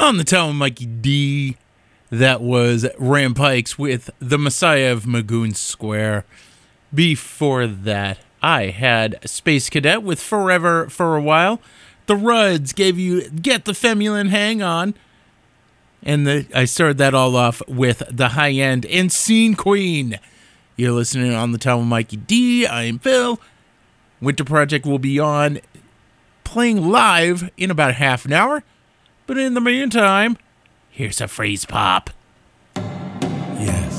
On the Town with Mikey D, that was Rampikes with The Messiah of Magoon Square. Before that, I had Space Cadet with Forever for a While. The Ruds gave you Get the Femulin Hang On. And I started that all off with The High End and Scene Queen. You're listening on the Town with Mikey D. I am Phil. Winter Project will be on playing live in about half an hour. But in the meantime, here's a Freeze Pop. Yes.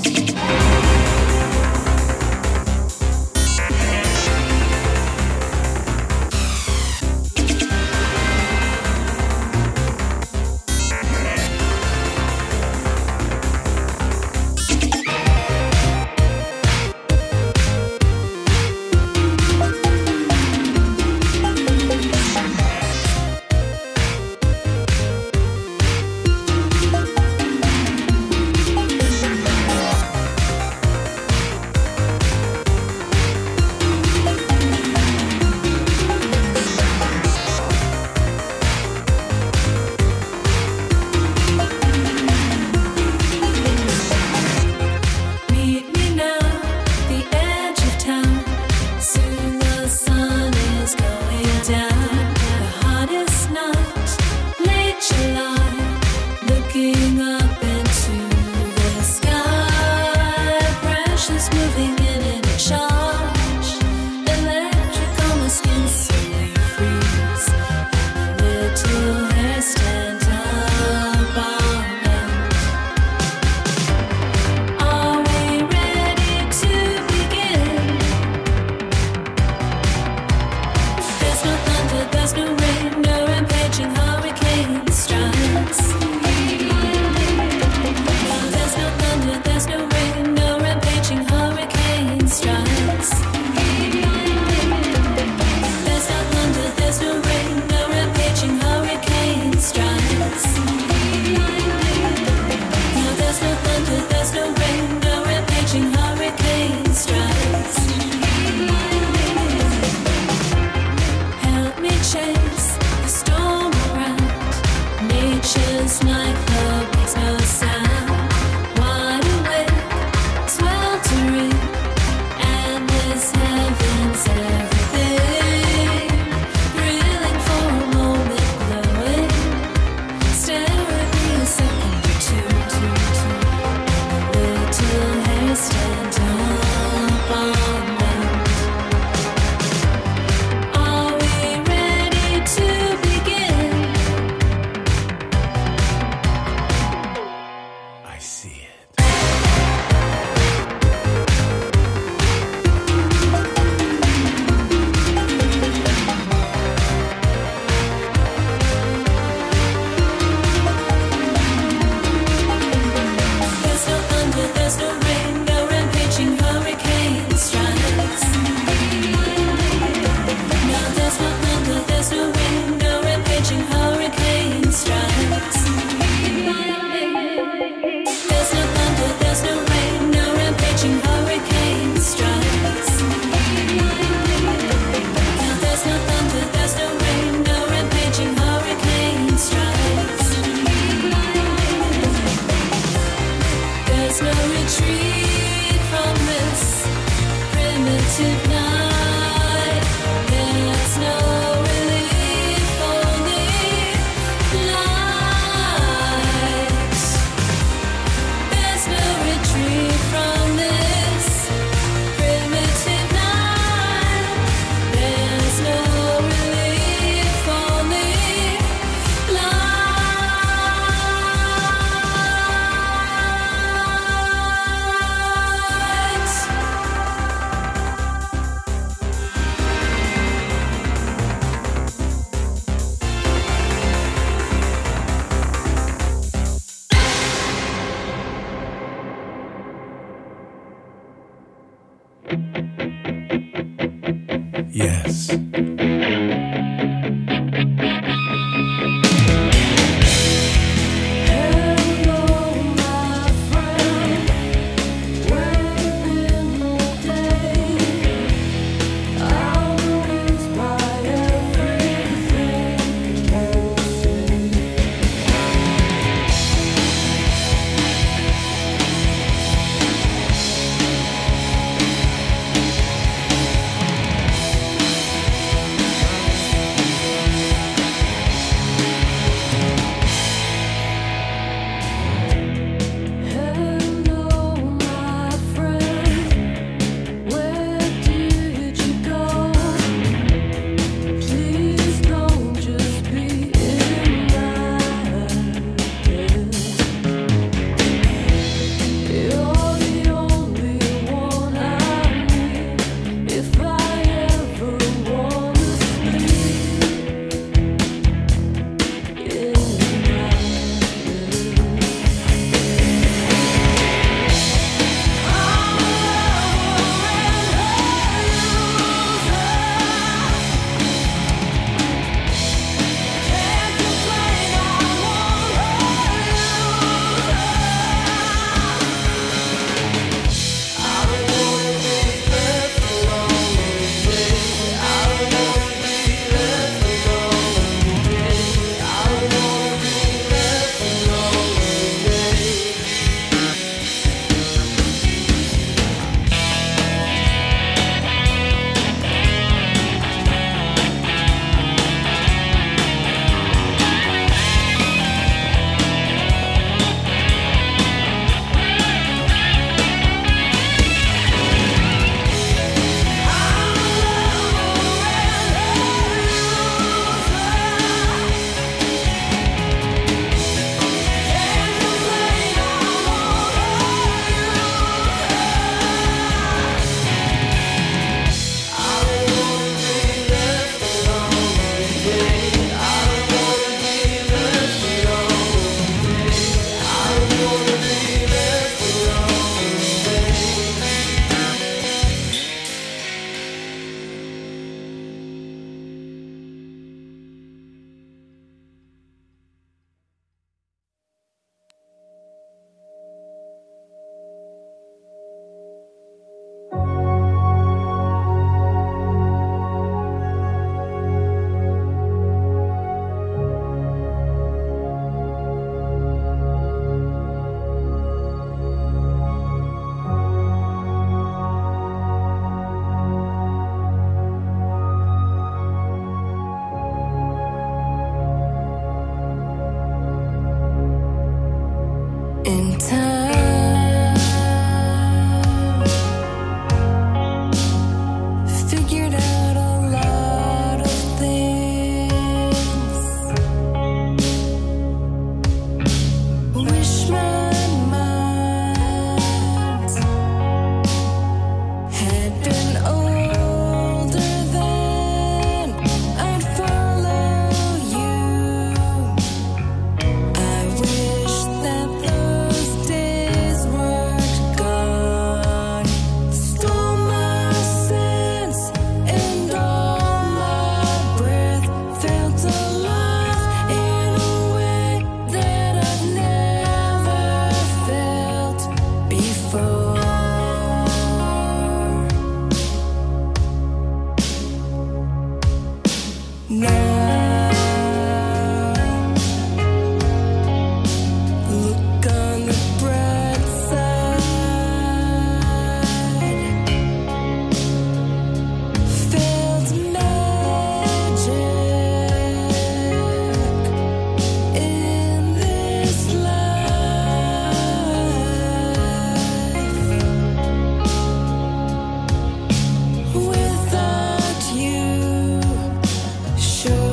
Without you, sure.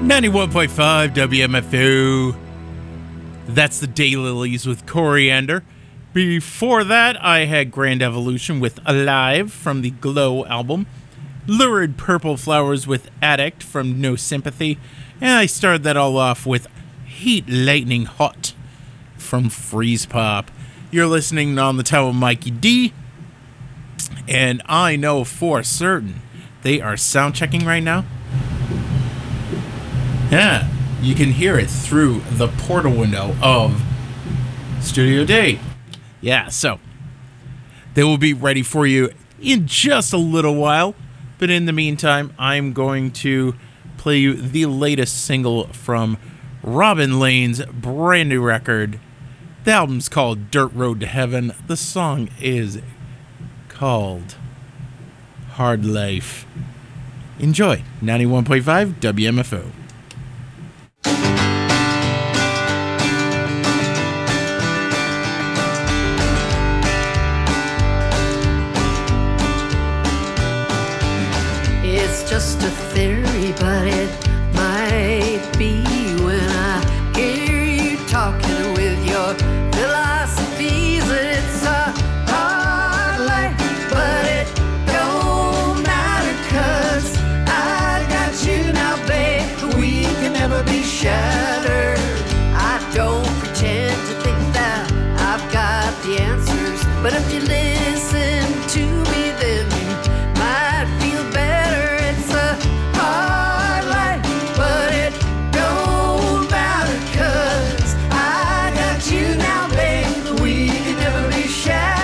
91.5 WMFO. That's the Daylilies with Coriander. Before that, I had Grand Evolution with Alive from the Glow album. Lurid Purple Flowers with Addict from No Sympathy. And I started that all off with Heat Lightning Hot from Freeze Pop. You're listening on the Tower of Mikey D. And I know for certain they are sound checking right now. Yeah, you can hear it through the portal window of Studio D. Yeah, so they will be ready for you in just a little while. But in the meantime, I'm going to play you the latest single from Robin Lane's brand new record. The album's called Dirt Road to Heaven. The song is called Hard Life. Enjoy. 91.5 WMFO. It's just a theory, but it might be when I hear you talking with your philosophies. It's a hard life, but it don't matter, 'cause I got you now, babe. We can never be shattered. I don't pretend to think that I've got the answers, but if you listen to me, then you might feel better. It's a hard life, but it don't matter, 'cause I got you now, babe. We can never be shattered.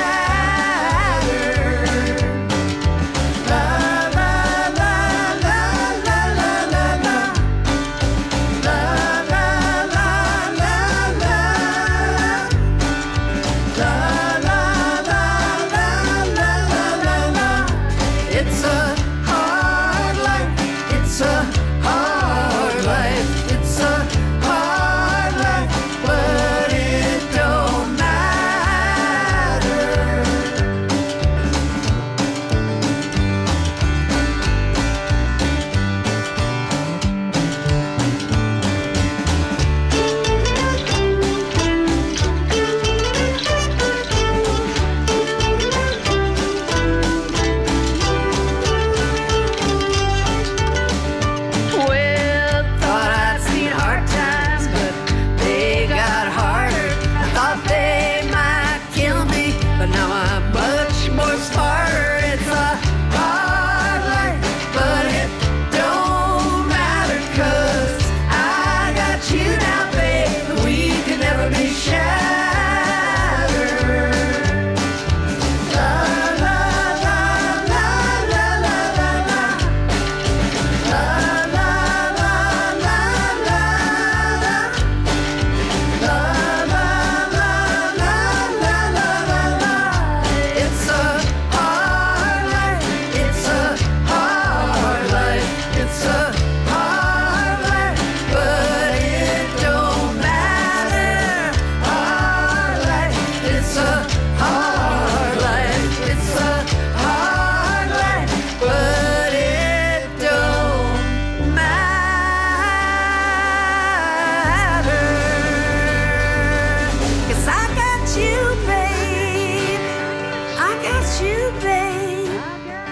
La la la la la la la la. La la la la la la. La la la la la la la. It's a hard life. It's a hard life. It's a hard life, but it don't matter. Well, thought I'd seen hard times, but they got harder. I thought they might kill me, but now I'm much more smarter. It's a hard life, but it don't matter, 'cause I got you now, babe. We can never be shattered. La la la la la la la la. La la la la la la. La la la la la la la. It's a hard life. It's a hard life. It's a hard life, but it don't matter. Hard life. It's a hard life. It's a hard life, but it don't matter. 'Cause I got you, babe. I got you, babe.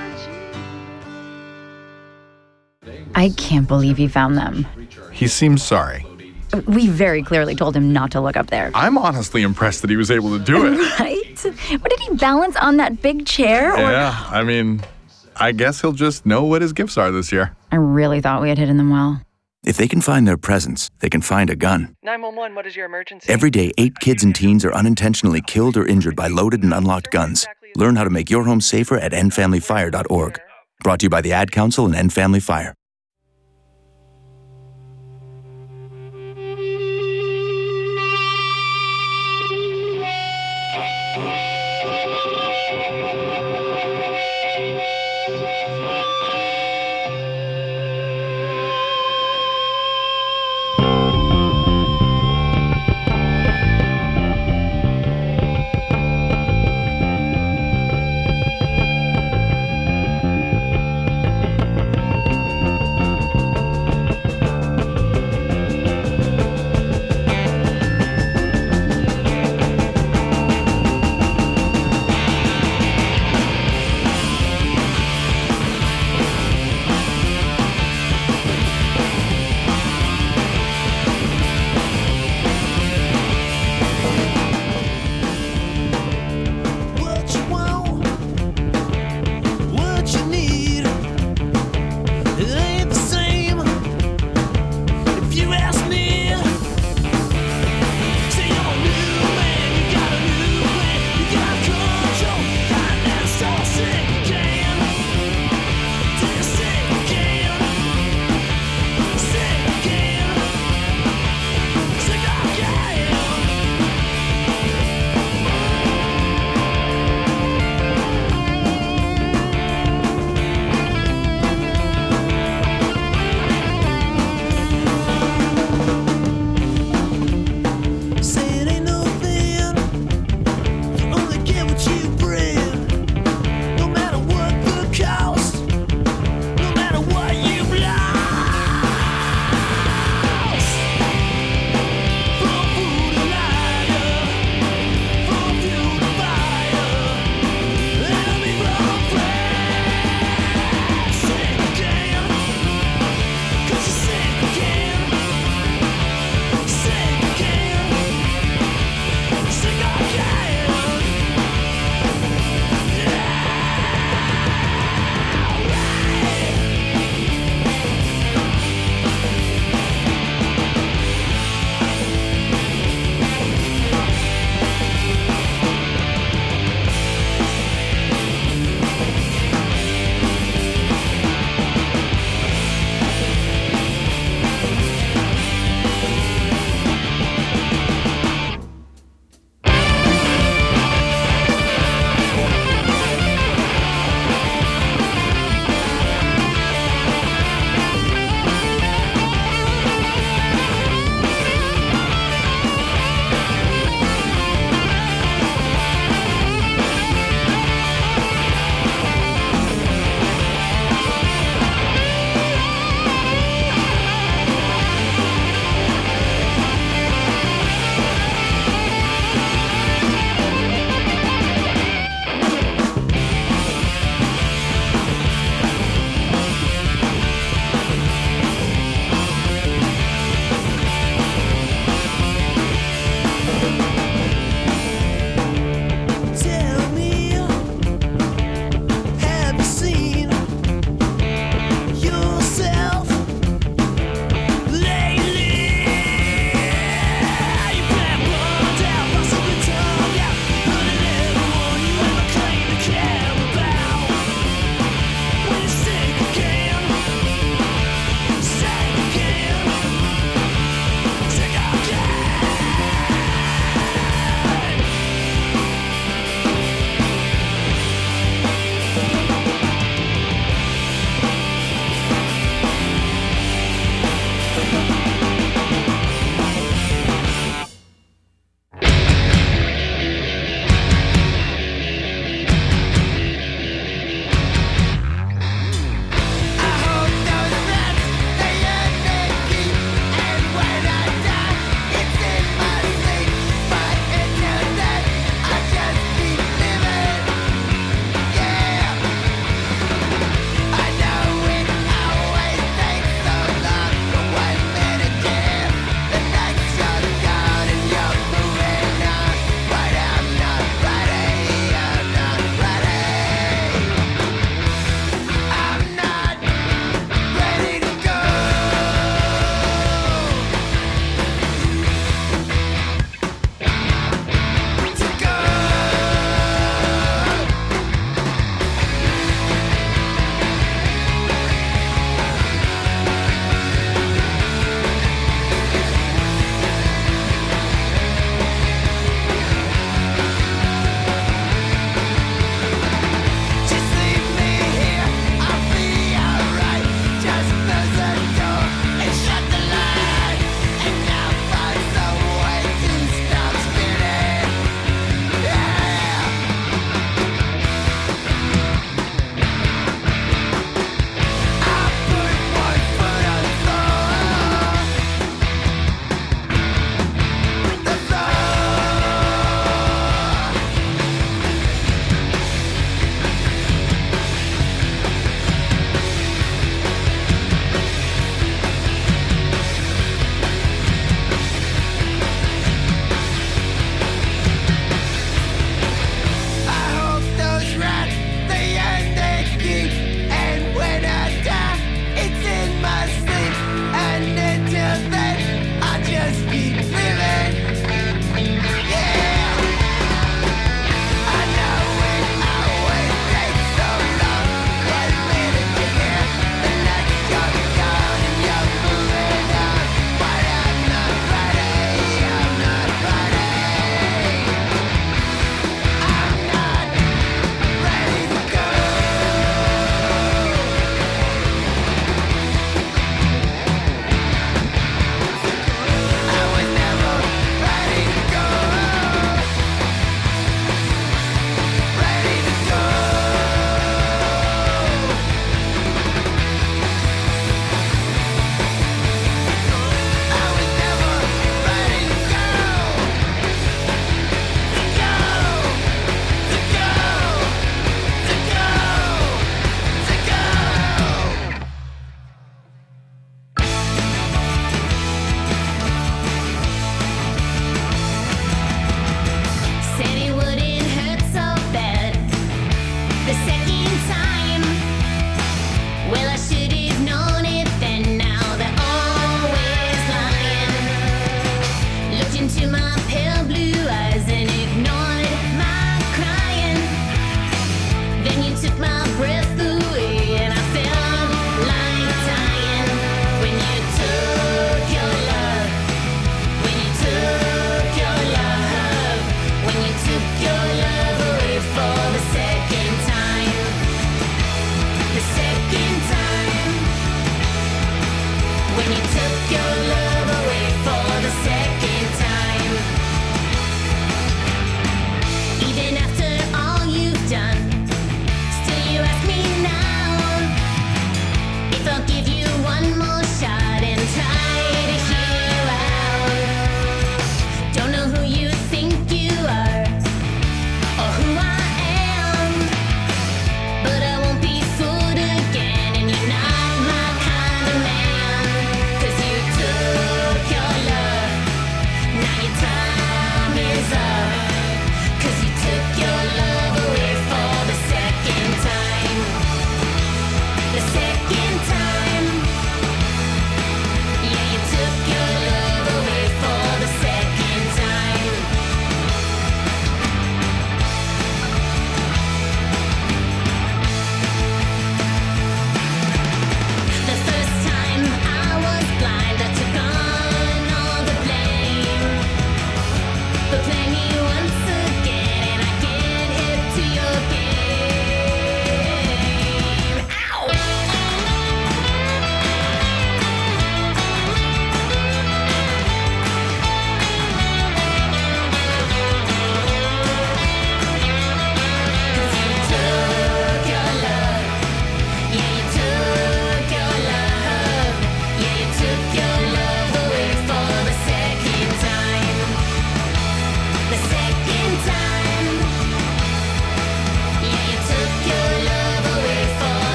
I can't believe he found them. He seems sorry. We very clearly told him not to look up there. I'm honestly impressed that he was able to do it. Right? What did he balance on that big chair? Or... Yeah, I mean, I guess he'll just know what his gifts are this year. I really thought we had hidden them well. If they can find their presents, they can find a gun. 911, what is your emergency? Every day, 8 kids and teens are unintentionally killed or injured by loaded and unlocked guns. Learn how to make your home safer at endfamilyfire.org. Brought to you by the Ad Council and End Family Fire.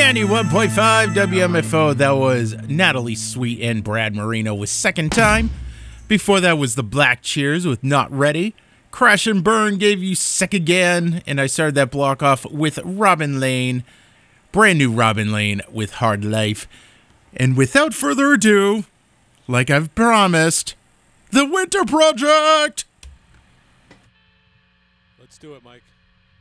91.5 WMFO. That was Natalie Sweet and Brad Marino with Second Time. Before that was the Black Cheers with Not Ready. Crash and Burn gave you Sick Again. And I started that block off with Robin Lane. Brand new Robin Lane with Hard Life. And without further ado, like I've promised, The Winter Project! Let's do it, Mike.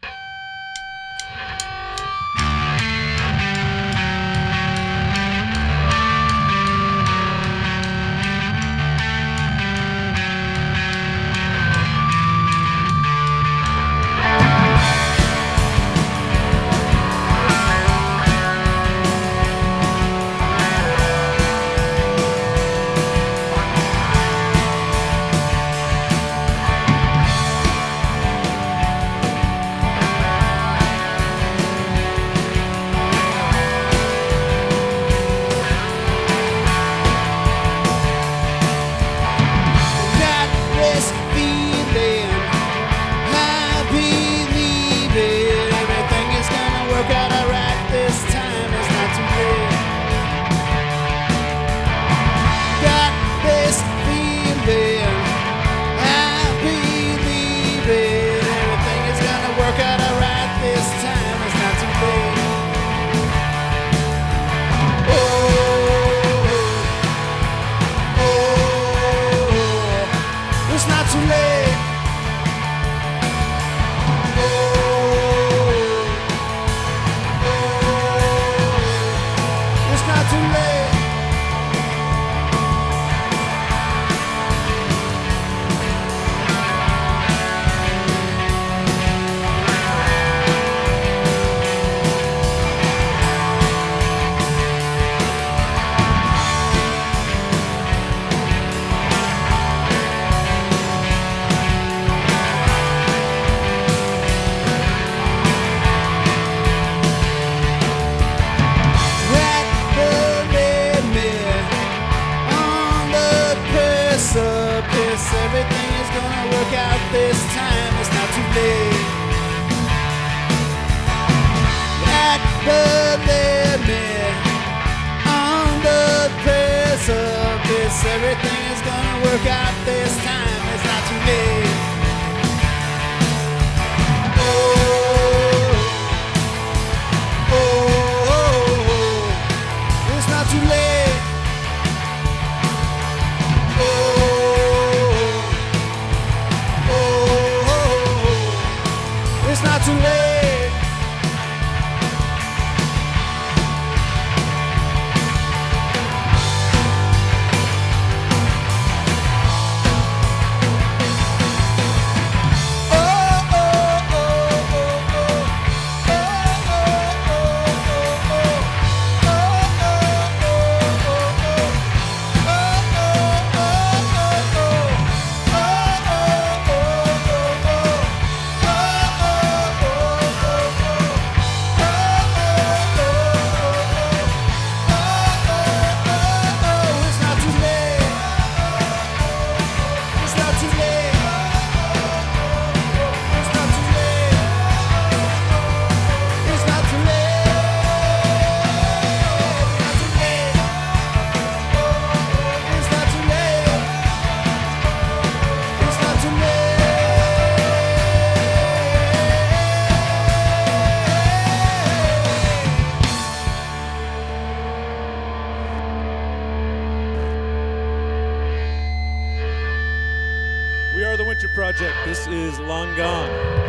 Project. This is Long Gone.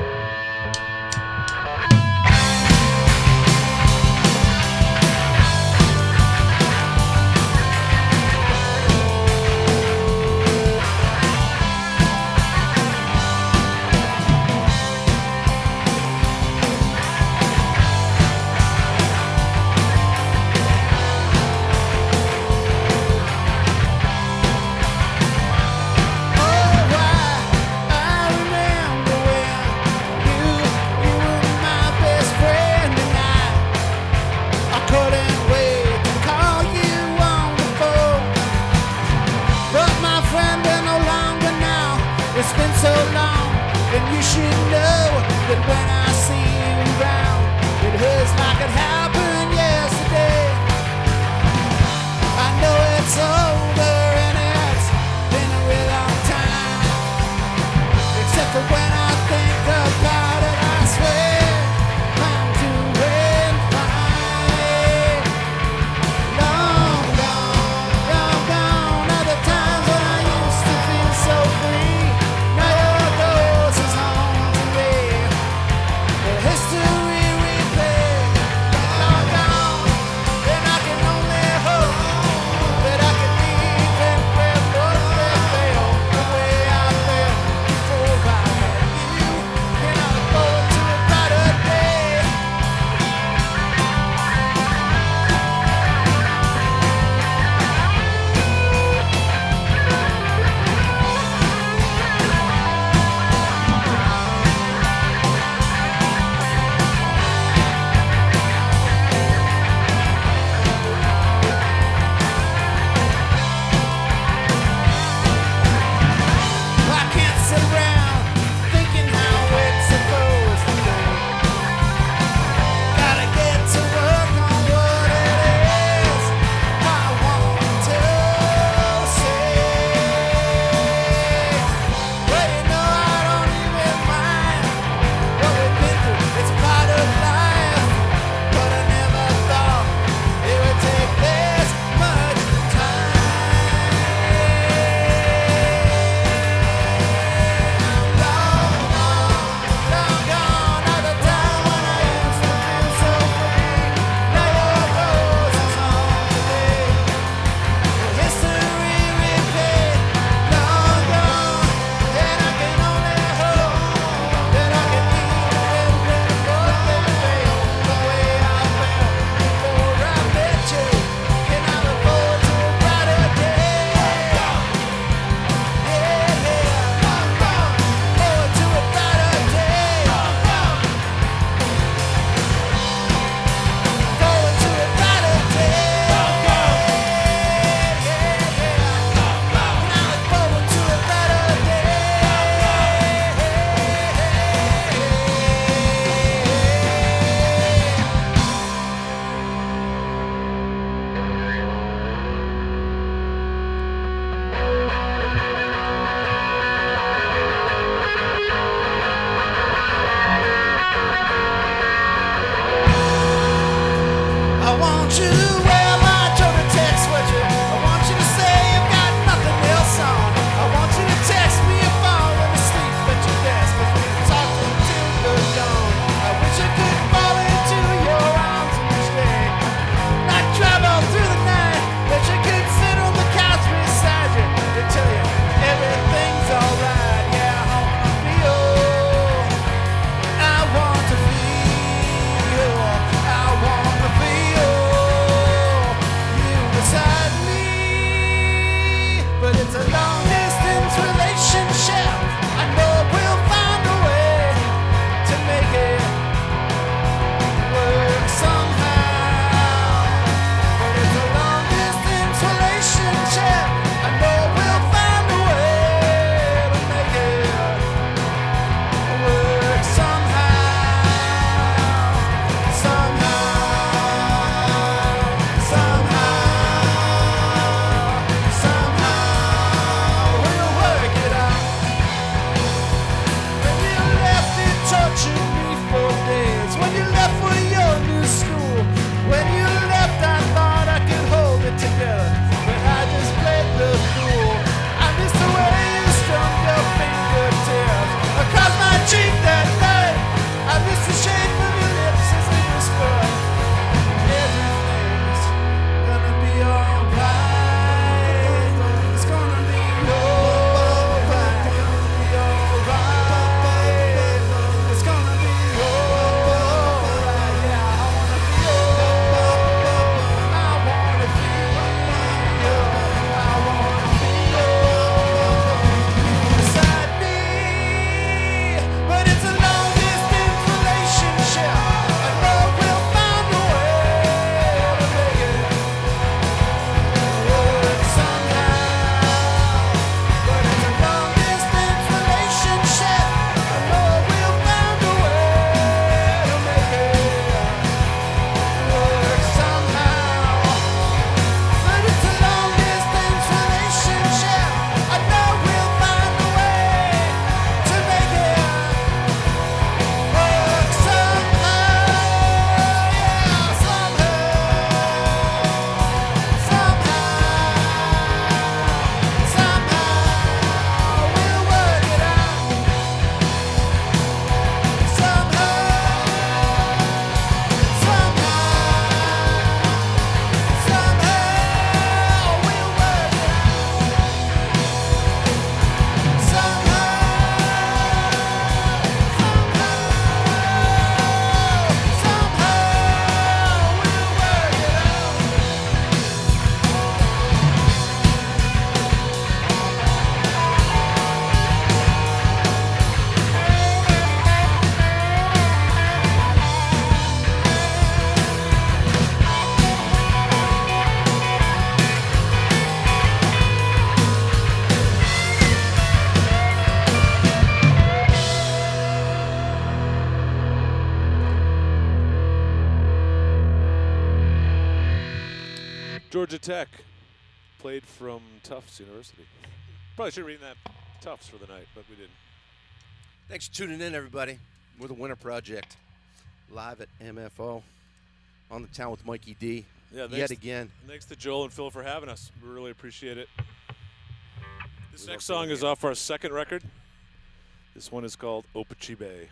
Georgia Tech played from Tufts University. Probably should have written that Tufts for the night, but we didn't. Thanks for tuning in, everybody. We're the Winter Project, live at MFO, on the town with Mikey D. Yeah, yet again. Thanks to Joel and Phil for having us. We really appreciate it. This next song is off our second record. This one is called Opachibe.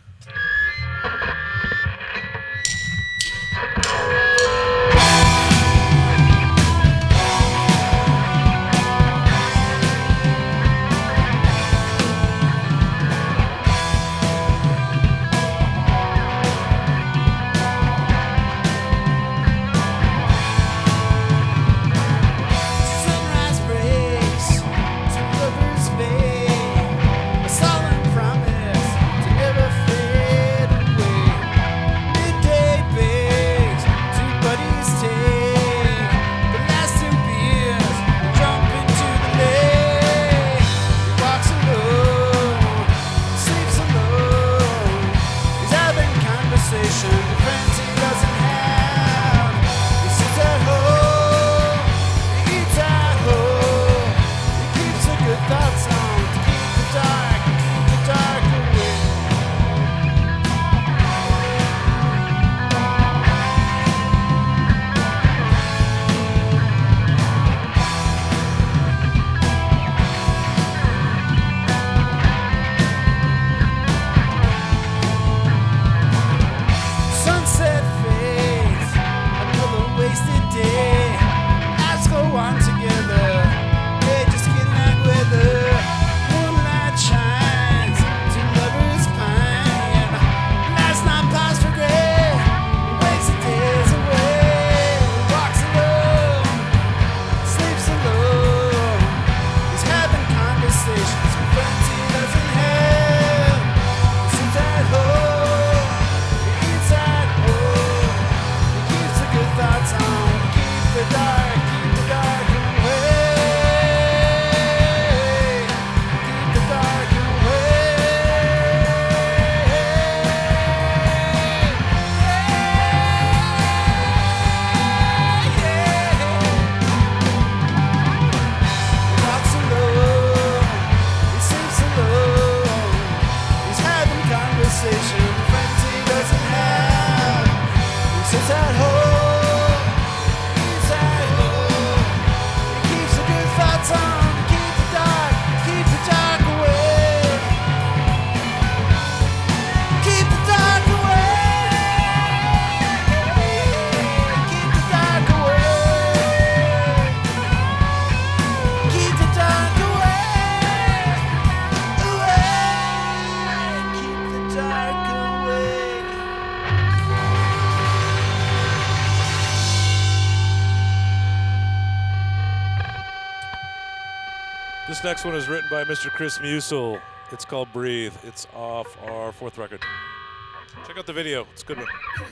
This next one is written by Mr. Chris Musel. It's called Breathe. It's off our fourth record. Check out the video. It's a good one.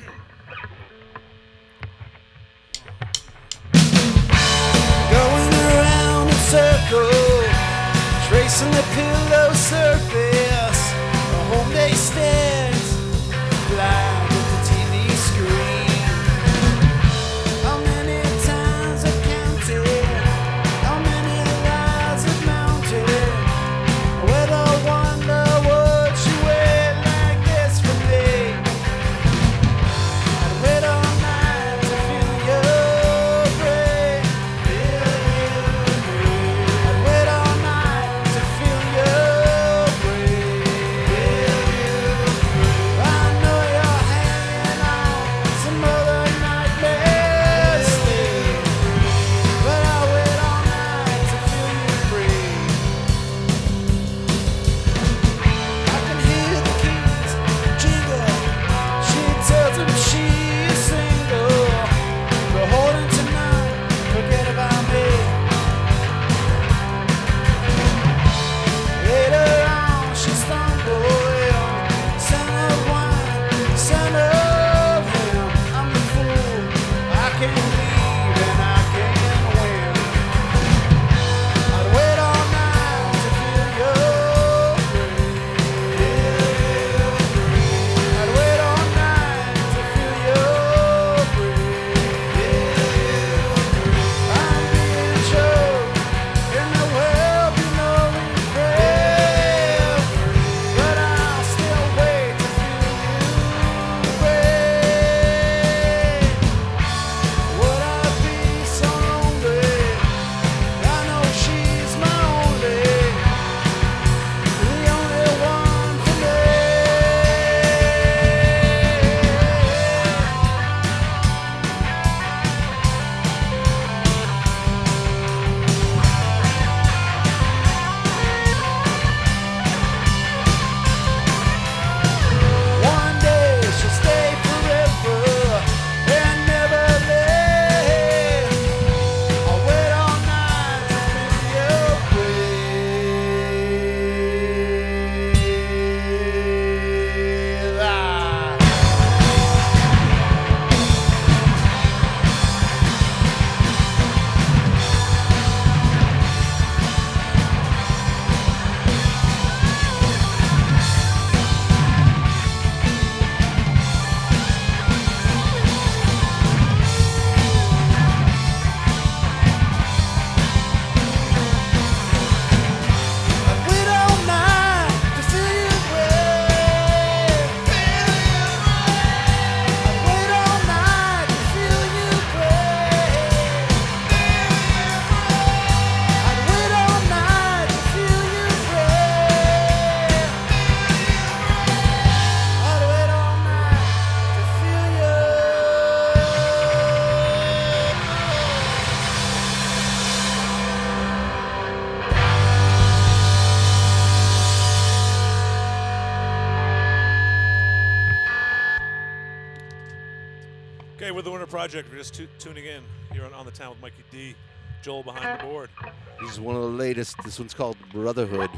Going around in circles, tracing the pillow surface. A home day stands blind at the TV screen. How many times I've counted, how many lies I've mounted. Well, I wonder would she wait like this for me? I'd wait all night to feel your breath. I'd wait all night to feel your Okay, with the Winter Project, we're just tuning in here on the Town with Mikey D. Joel behind the board. This is one of the latest. This one's called Brotherhood.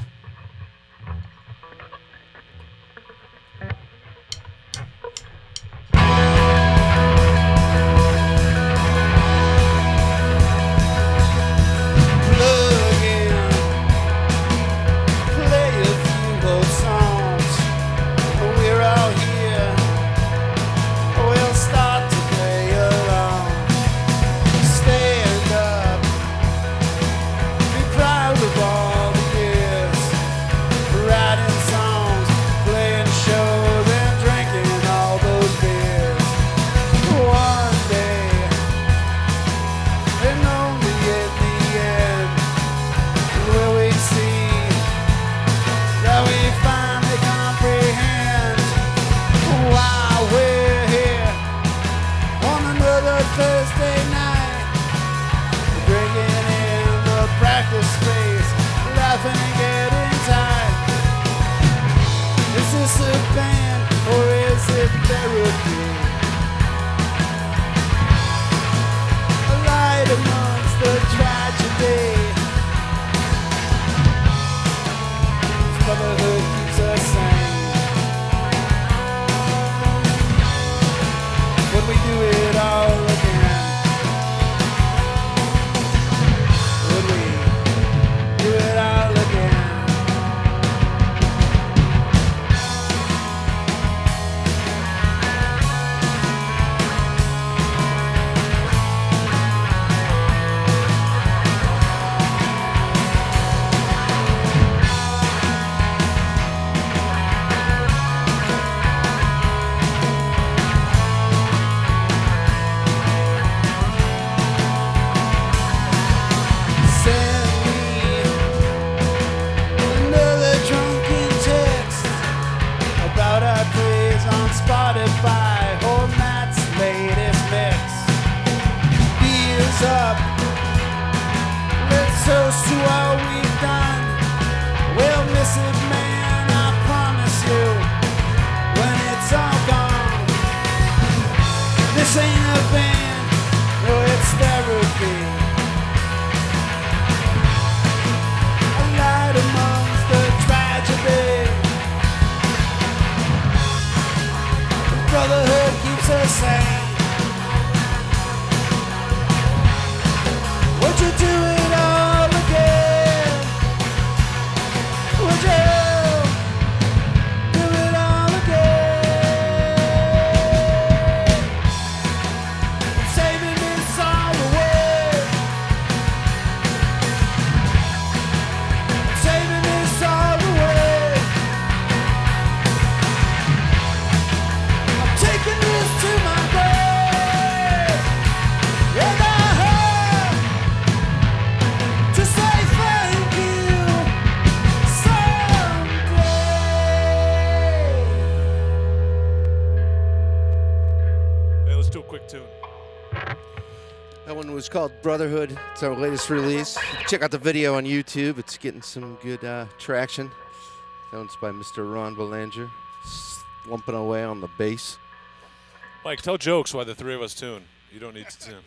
Called Brotherhood. It's our latest release. Check out the video on YouTube. It's getting some good traction. That one's by Mr. Ron Belanger, slumping away on the bass. Mike, tell jokes while the three of us tune. You don't need to tune.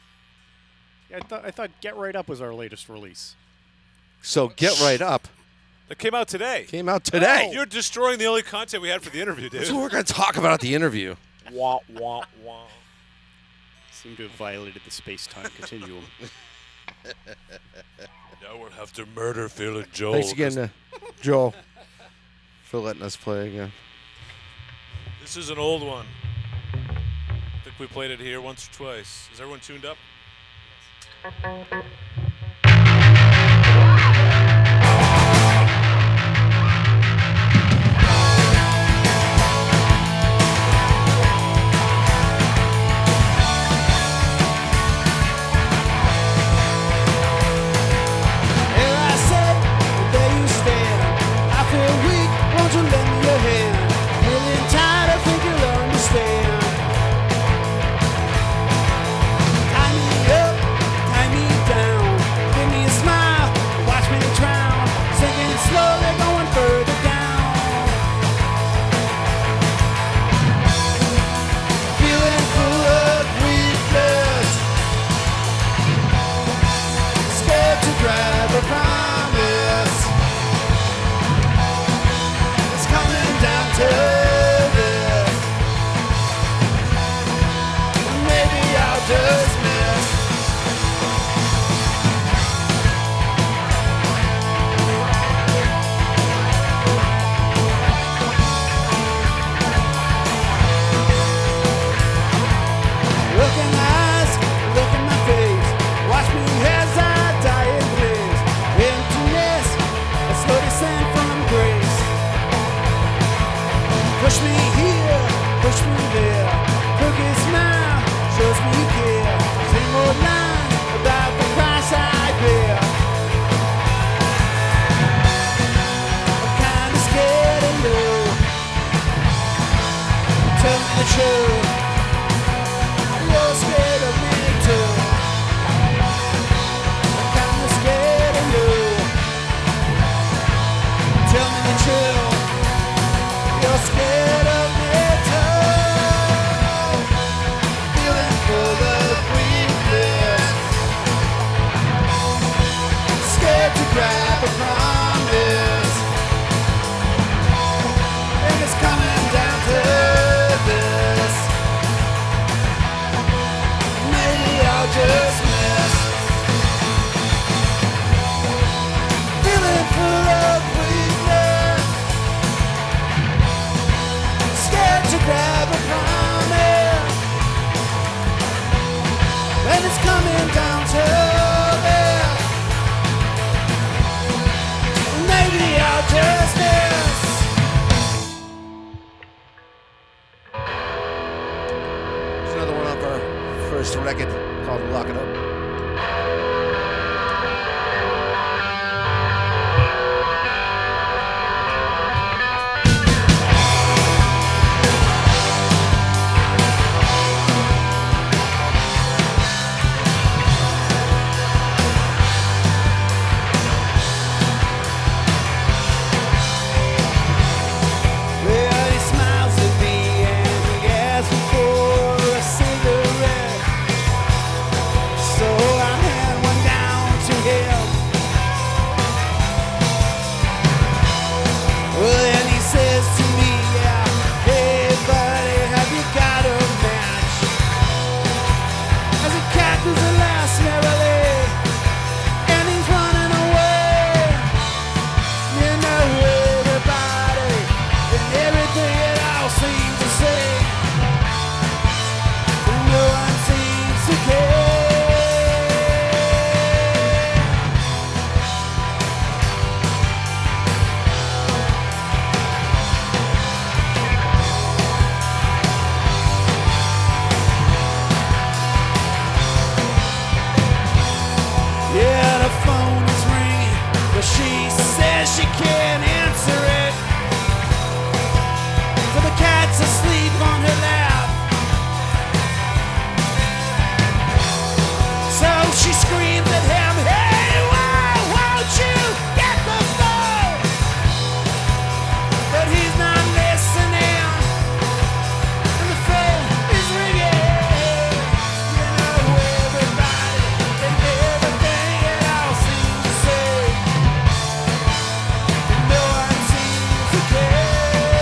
Yeah, I thought Get Right Up was our latest release. So Get Right Up. That came out today. Came out today. Oh, you're destroying the only content we had for the interview, dude. That's what we're going to talk about at the interview. Wah, wah, wah. Seem to have violated the space-time continuum. Now we'll have to murder Phil and Joel. Thanks again, Joel, for letting us play again. This is an old one. I think we played it here once or twice. Is everyone tuned up? Tie me up, tie me down. scared to grab a promise, and it's coming down to this. Maybe I'll just miss feeling full of weakness, scared to grab a promise, and it's coming down to this. Maybe I'll just miss. There's another one off our first record called Lock It Up. Well, he smiles at me and he asks me for a cigarette. So I hand one down to him. Well, then he says to me, yeah, hey buddy, have you got a match? As he cackles and laughs merrily, and he's running away. You know everybody and everything it all seems to say, and no one seems to care. Yeah, the phone is ringing, but she says she can't answer it. For the cat's asleep on her lap. So she screams at him, hey, why won't you get the phone? But he's not listening, and the phone is ringing. You know everybody and everything it all seems to say, and no one seems to care.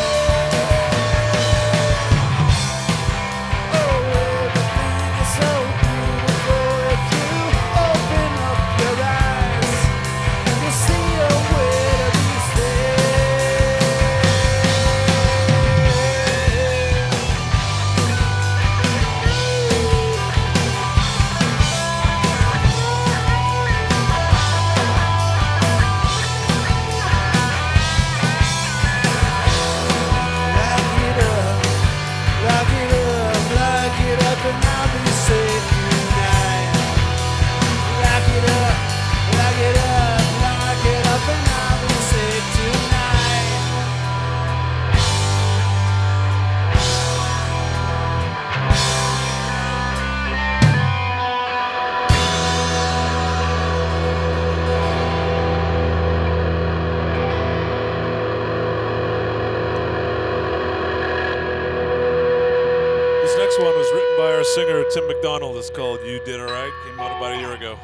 Oh, everything is so beautiful if you open up your eyes. You'll see a way to these days. Lock it up, and I'll be safe tonight. Lock it up, and I'll be safe tonight. This next one was written by our singer Tim McDonald. It's called You Did Alright. Came out about a year ago.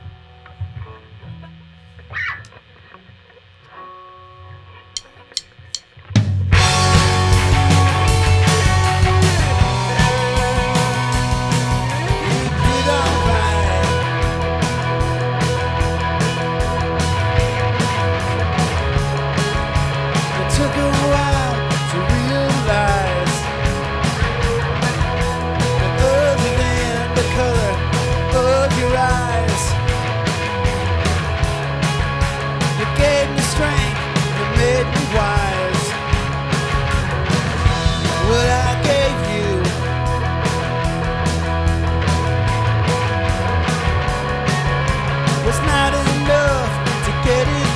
You did alright. It took a while to realize that other than the color of your eyes, you gave me strength, you made me wise. What I gave you was not enough to get it